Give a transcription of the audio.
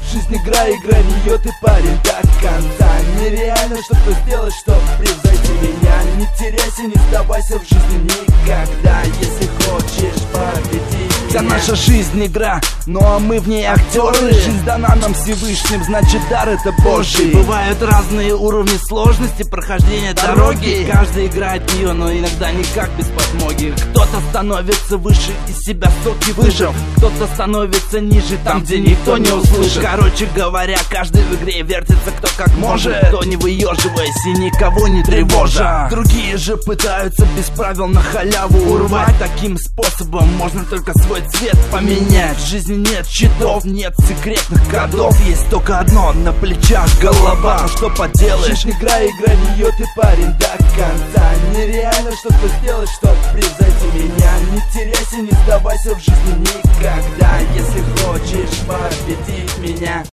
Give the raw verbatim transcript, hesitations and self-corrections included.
Жизнь игра, игра в нее ты, парень, до конца. Нереально что-то сделать, чтоб превзойти меня. Не теряйся, не сдавайся в жизни никогда, если хочешь победить. Вся наша жизнь игра, ну а мы в ней актеры. Жизнь дана нам Всевышним, значит дар это Божий. Бывают разные уровни сложности прохождения дороги. Каждый играет в нее, но иногда никак без подмоги. Кто-то становится выше, из себя соки выжил. Кто-то становится ниже, там где никто не услышит. Короче говоря, каждый в игре вертится кто как может, кто не выеживаясь и никого не тревожа. Другие же пытаются без правил на халяву урвать. Таким способом можно только свой цвет поменять. В жизни нет читов, нет секретных кодов. Есть только одно, на плечах голова. Ну что поделаешь, жизнь игра, игра в нее ты, парень, до конца. Нереально что-то сделать, чтоб превзойти меня. Не теряйся, не сдавайся в жизни никогда, если хочешь победить меня.